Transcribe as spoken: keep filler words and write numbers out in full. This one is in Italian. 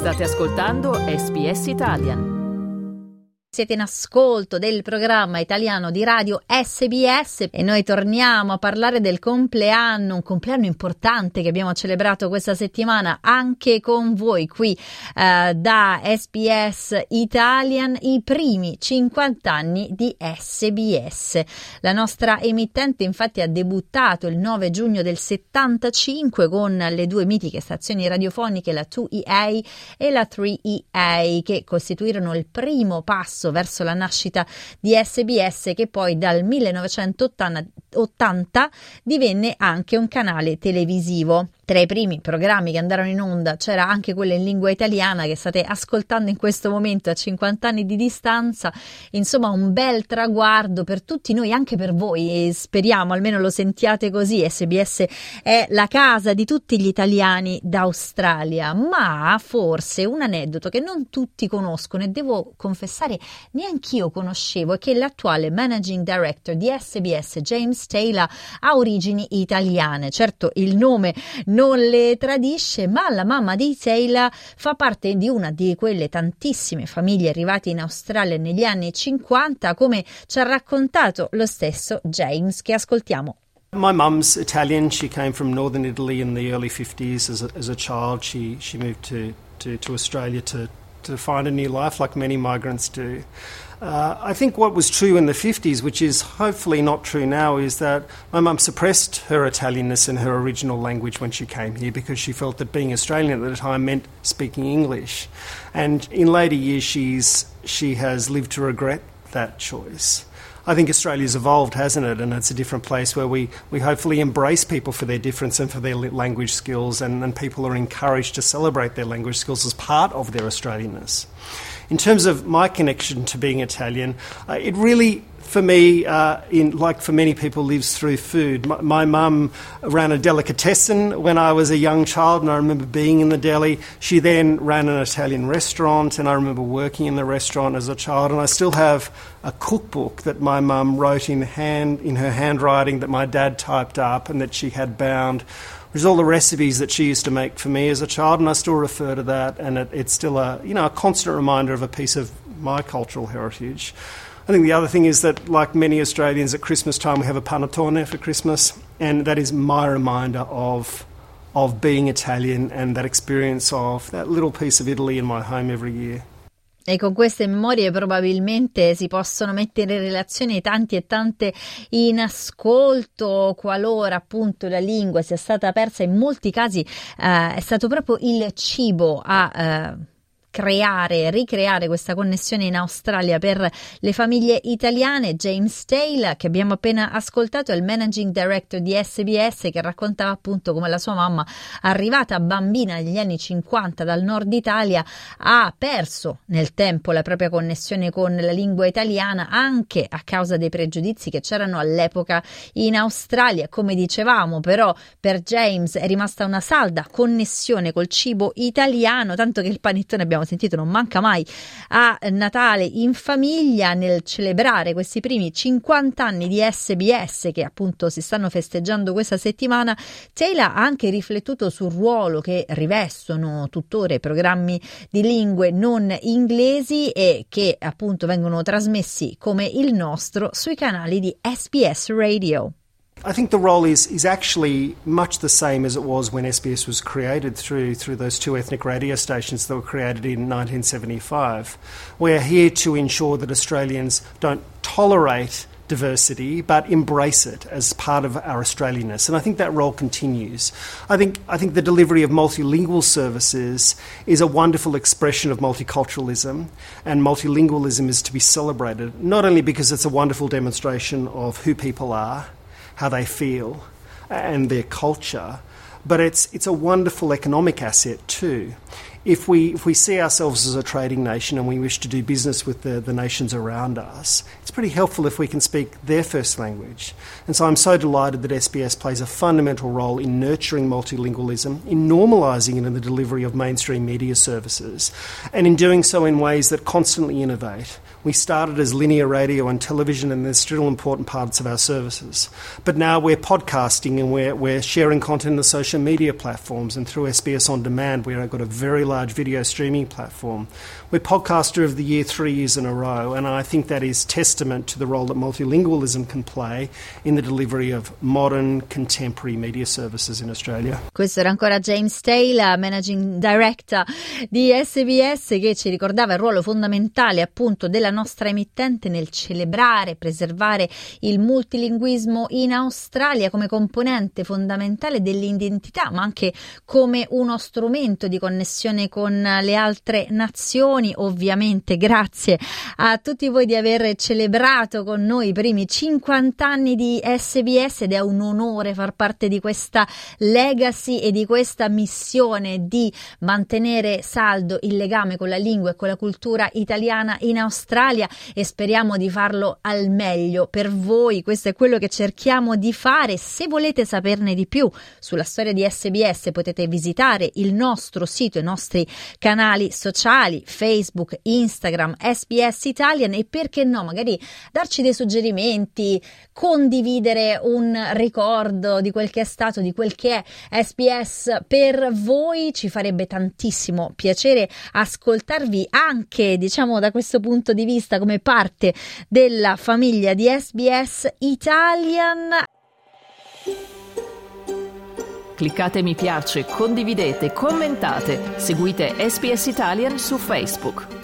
State ascoltando S B S Italian. Siete in ascolto del programma italiano di radio S B S e noi torniamo a parlare del compleanno, un compleanno importante che abbiamo celebrato questa settimana anche con voi qui eh, da S B S Italian, i primi cinquanta anni di S B S. La nostra emittente infatti ha debuttato il nove giugno del settantacinque con le due mitiche stazioni radiofoniche, la due E A e la tre E A, che costituirono il primo passo verso la nascita di S B S, che poi dal millenovecentottanta divenne anche un canale televisivo. Tra i primi programmi che andarono in onda c'era anche quello in lingua italiana che state ascoltando in questo momento a cinquanta anni di distanza. Insomma, un bel traguardo per tutti noi, anche per voi, e speriamo almeno lo sentiate così. S B S è la casa di tutti gli italiani d'Australia, ma forse un aneddoto che non tutti conoscono e devo confessare neanch'io conoscevo è che l'attuale managing director di S B S, James Taylor, ha origini italiane. Certo, il nome non le tradisce, ma la mamma di Taylor fa parte di una di quelle tantissime famiglie arrivate in Australia negli anni cinquanta, come ci ha raccontato lo stesso James, che ascoltiamo. My mum's Italian. She came from northern Italy in the early fifties. As a, as a child, she, she moved to, to, to Australia to, to find a new life, like many migrants do. Uh, I think what was true in the fifties, which is hopefully not true now, is that my mum suppressed her Italianness and her original language when she came here because she felt that being Australian at the time meant speaking English. And in later years, she's, she has lived to regret that choice. I think Australia's evolved, hasn't it? And it's a different place where we, we hopefully embrace people for their difference and for their language skills, and, and people are encouraged to celebrate their language skills as part of their Australianness. In terms of my connection to being Italian, uh, it really, for me, uh, in, like for many people, lives through food. My, my mum ran a delicatessen when I was a young child, and I remember being in the deli. She then ran an Italian restaurant, and I remember working in the restaurant as a child. And I still have a cookbook that my mum wrote in hand, in her handwriting, that my dad typed up and that she had bound. There's all the recipes that she used to make for me as a child, and I still refer to that, and it, it's still a, you know, a constant reminder of a piece of my cultural heritage. I think the other thing is that, like many Australians, at Christmas time we have a panettone for Christmas, and that is my reminder of of being Italian and that experience of that little piece of Italy in my home every year. E con queste memorie probabilmente si possono mettere in relazione tanti e tante in ascolto, qualora appunto la lingua sia stata persa. In molti casi eh, è stato proprio il cibo a eh, creare, ricreare questa connessione in Australia per le famiglie italiane. James Taylor, che abbiamo appena ascoltato, è il managing director di S B S, che raccontava appunto come la sua mamma, arrivata bambina negli anni cinquanta dal nord Italia, ha perso nel tempo la propria connessione con la lingua italiana, anche a causa dei pregiudizi che c'erano all'epoca in Australia. Come dicevamo, però, per James è rimasta una salda connessione col cibo italiano, tanto che il panettone, abbiamo sentito, non manca mai a Natale in famiglia. Nel celebrare questi primi cinquanta anni di S B S, che appunto si stanno festeggiando questa settimana, Taylor ha anche riflettuto sul ruolo che rivestono tuttora i programmi di lingue non inglesi e che appunto vengono trasmessi come il nostro sui canali di S B S Radio. I think the role is, is actually much the same as it was when S B S was created through through those two ethnic radio stations that were created in nineteen seventy-five. We're here to ensure that Australians don't tolerate diversity but embrace it as part of our Australianness, and I think that role continues. I think I think the delivery of multilingual services is a wonderful expression of multiculturalism, and multilingualism is to be celebrated, not only because it's a wonderful demonstration of who people are, how they feel, and their culture, but it's it's a wonderful economic asset too. If we if we see ourselves as a trading nation and we wish to do business with the, the nations around us, it's pretty helpful if we can speak their first language. And so I'm so delighted that S B S plays a fundamental role in nurturing multilingualism, in normalising it in the delivery of mainstream media services, and in doing so in ways that constantly innovate. We started as linear radio and television, and they're still important parts of our services. But now we're podcasting, and we're, we're sharing content on social media platforms, and through S B S On Demand we've got a very large video streaming platform. We're Podcaster of the Year three years in a row, and I think that is testament to the role that multilingualism can play in the delivery of modern, contemporary media services in Australia. Questo era ancora James Taylor, Managing Director di S B S, che ci ricordava il ruolo fondamentale appunto della nostra emittente nel celebrare, preservare il multilinguismo in Australia come componente fondamentale dell'identità, ma anche come uno strumento di connessione con le altre nazioni. Ovviamente grazie a tutti voi di aver celebrato con noi i primi cinquanta anni di S B S, ed è un onore far parte di questa legacy e di questa missione di mantenere saldo il legame con la lingua e con la cultura italiana in Australia, e speriamo di farlo al meglio per voi. Questo è quello che cerchiamo di fare. Se volete saperne di più sulla storia di S B S potete visitare il nostro sito, i nostri canali sociali, Facebook, Instagram, S B S Italian, e perché no, magari darci dei suggerimenti, condividere un ricordo di quel che è stato, di quel che è S B S per voi. Ci farebbe tantissimo piacere ascoltarvi anche, diciamo, da questo punto di vista come parte della famiglia di S B S Italian. Cliccate mi piace, condividete, commentate, seguite S B S Italian su Facebook.